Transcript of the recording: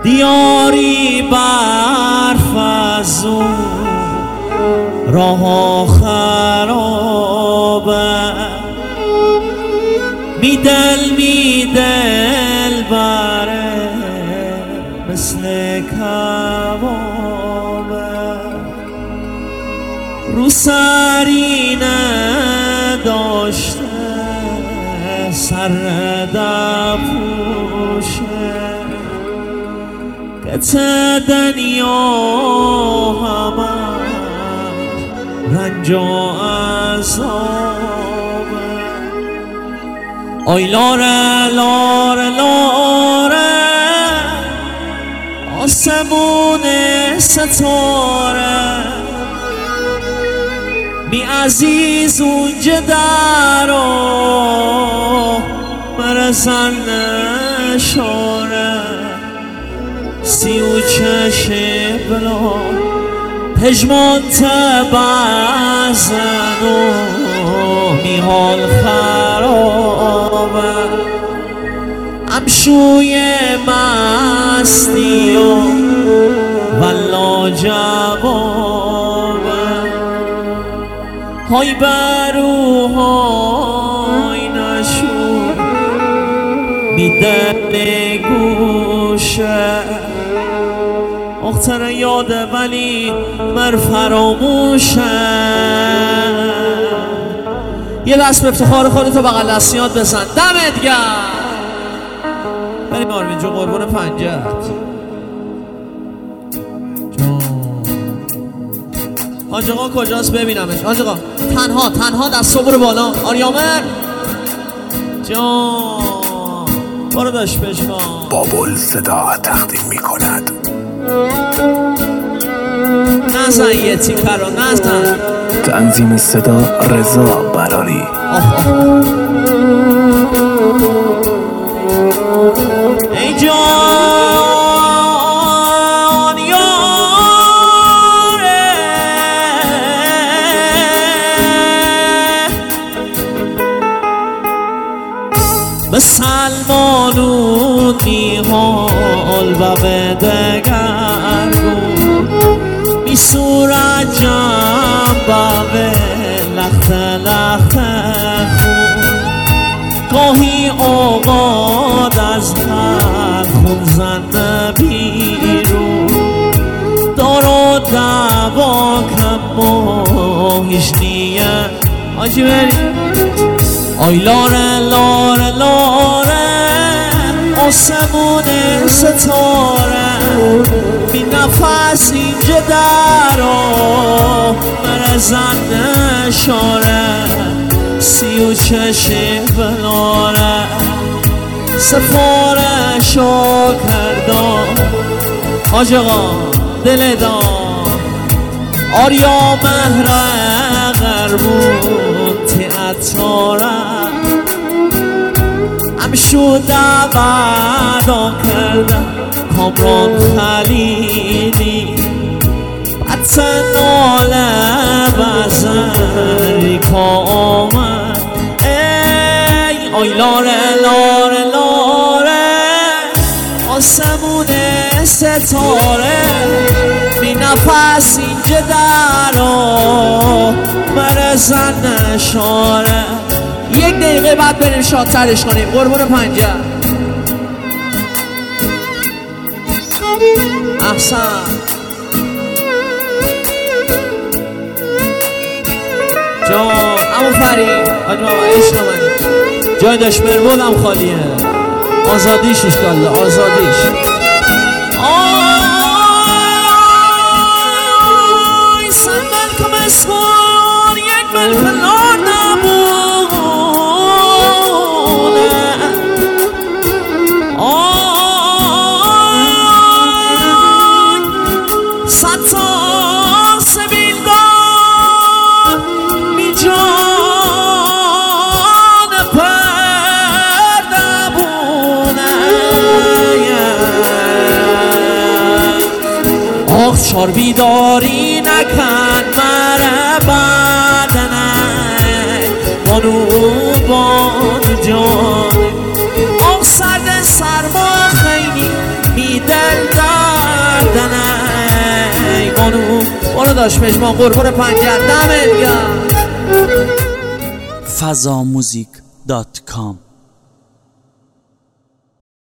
دیاری برف از اون راه خرابه، میدل بره مثل کبابه، رو سری نداشته سر دپوشه، قطع دنیا همه رنج و عذابه. آی لاره لاره لاره آسمون ستاره، بی عزیز اونجا درو مرزن نشاره، سی و چش بلا پژمان تبزن و میحال خرابه، امشوی مستی و ولا جوابه، های بروهای نشون میده گوشه، اختر یاده ولی مر فراموشه. یه دست به افتخار خودتو بغل دستیات بزن، دمت گرم. بریم آرمین جو قربون پنجت. حاج آقا کجاست ببینمش؟ حاج آقا تنها دست برو بالا. آریامر جان برو داشت بشکن. بابل صدا تقدیم می کند. نزن یه تیکه رو نزن. تنظیم صدا رضا براری. ای جان یاره به سلمانون میحال و به دگرگون می صورت جنبه به لخت خون، گاهی اوقات از هر خون زن بیرون، دار و دوا کم و هیچ نیه. آجی بریم. آی لاره لاره لاره آسمون ستاره، بی نفس اینجا درو مرزن نشاره، سی و چش بلاره سفارشو کردم. حاج آقا دل دار آریا مهر غربون تیعتاره، همشو دعودا کردم کامران خلیلی، بطن ناله بزنی که آمد. ای آی لاره لاره لاره آسمون ستاره، بی نفس اینجا درو مرزن نشاره. یک دقیقه بعد بریم شادترش کنیم. قربون پنجه. احسن. جان امو فرید آجی بابا عشق منی، جای داشت مرمودم خالیه. آزادیش اشکالله آزادیش. آی سنبل کم اسکون یک ملپلار نبونه، آی ستا سبیل دار بی جان پر نبونه. آخ چار بیداری نکن مره بدنه بانو جان، آخ سرد سرما خیلی می دل بانو بانو داشت پشمان قربون پنجر دمت گرم. fazamuzik.com